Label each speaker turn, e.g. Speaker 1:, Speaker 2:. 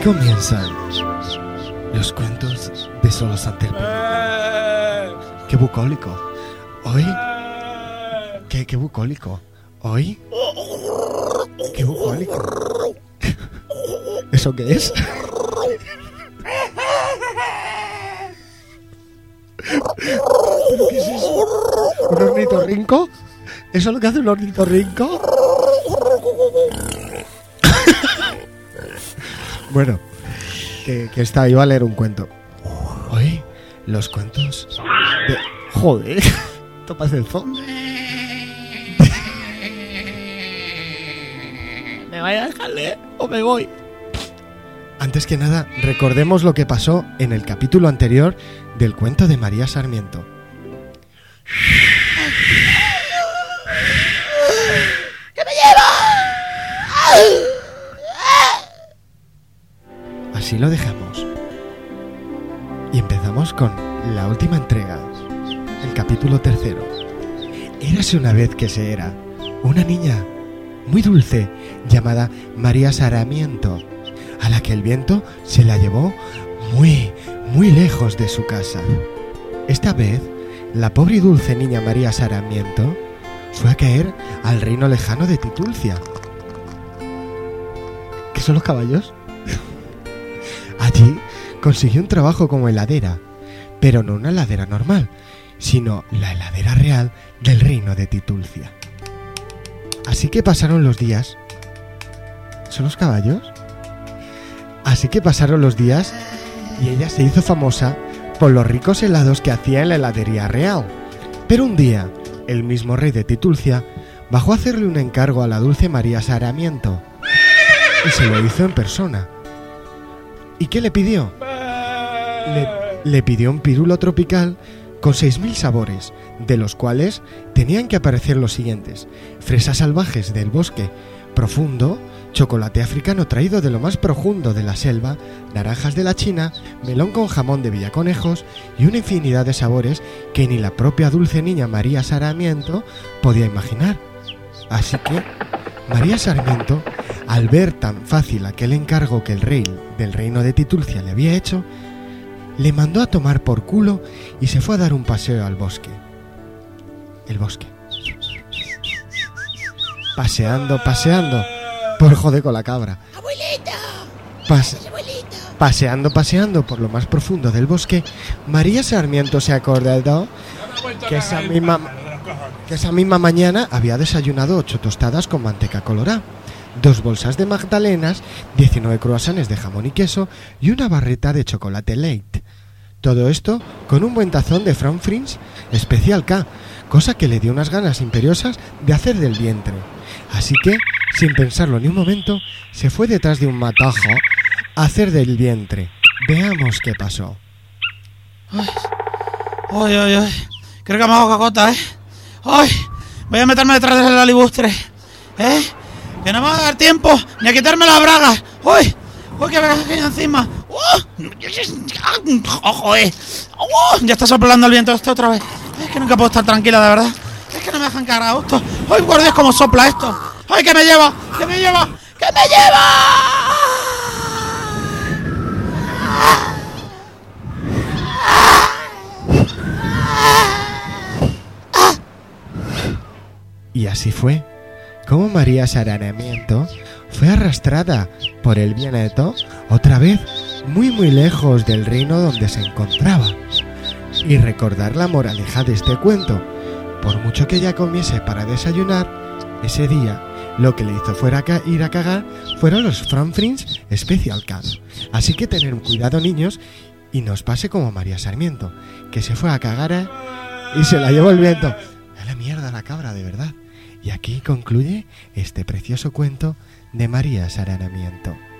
Speaker 1: comienzan los cuentos de Solo Santer Peligro. ¡Qué bucólico! Hoy... ¿Qué bucólico? ¿Hoy? ¡Qué bucólico! ¿Eso qué es? ¿Pero qué es eso? ¿Un ornitorrinco? ¿Eso es lo que hace un ornitorrinco? Bueno, que está, iba a leer un cuento. Hoy, los cuentos de... Joder, esto parece el fondo. ¿Me voy a dejar leer o me voy? Antes que nada, recordemos lo que pasó en el capítulo anterior del cuento de María Sarmiento. ¡Que me lleva! Así lo dejamos. Y empezamos con la última entrega, el capítulo 3. Érase una vez que se era una niña muy dulce llamada María Sarmiento, a la que el viento se la llevó muy, muy lejos de su casa. Esta vez, la pobre y dulce niña María Sarmiento fue a caer al reino lejano de Titulcia. ¿Qué son los caballos? Allí consiguió un trabajo como heladera, pero no una heladera normal, sino la heladera real del reino de Titulcia. Así que pasaron los días. ¿Son los caballos? Así que pasaron los días y ella se hizo famosa por los ricos helados que hacía en la heladería real. Pero un día, el mismo rey de Titulcia bajó a hacerle un encargo a la dulce María Sarmiento y se lo hizo en persona. ¿Y qué le pidió? Le pidió un pirulo tropical con 6.000 sabores, de los cuales tenían que aparecer los siguientes: fresas salvajes del bosque profundo, chocolate africano traído de lo más profundo de la selva, naranjas de la China, melón con jamón de Villaconejos y una infinidad de sabores que ni la propia dulce niña María Sarmiento podía imaginar. Así que María Sarmiento, al ver tan fácil aquel encargo que el rey del reino de Titulcia le había hecho, le mandó a tomar por culo y se fue a dar un paseo al bosque. El bosque. Paseando, por joder con la cabra.
Speaker 2: ¡Abuelita!
Speaker 1: Paseando por lo más profundo del bosque, María Sarmiento se acordó que esa misma mañana había desayunado 8 tostadas con manteca colorada, 2 bolsas de magdalenas, 19 croissants de jamón y queso y una barrita de chocolate light. Todo esto con un buen tazón de Franfrins Special K, cosa que le dio unas ganas imperiosas de hacer del vientre. Así que, sin pensarlo ni un momento, se fue detrás de un matajo a hacer del vientre. Veamos qué pasó.
Speaker 2: ¡Ay! Creo que me hago cacota, ¿eh? ¡Ay! Voy a meterme detrás del alibustre, ¿eh? Que no me va a dar tiempo ni a quitarme las bragas. ¡Uy! Que me cae encima. ¡Ojo, ya está soplando el viento esto otra vez. Es que nunca puedo estar tranquila, de verdad. Es que no me dejan cagar a gusto. ¡Ay, por Dios, cómo sopla esto! ¡Ay, que me lleva!
Speaker 1: Y así fue como María Sarmiento fue arrastrada por el viento otra vez muy muy lejos del reino donde se encontraba. Y recordar la moraleja de este cuento: por mucho que ella comiese para desayunar, ese día lo que le hizo ir a cagar fueron los Franfrins Special K. Así que tener cuidado, niños, y no os pase como María Sarmiento, que se fue a cagar y se la llevó el viento. A la mierda la cabra, de verdad. Y aquí concluye este precioso cuento de María Sarmiento.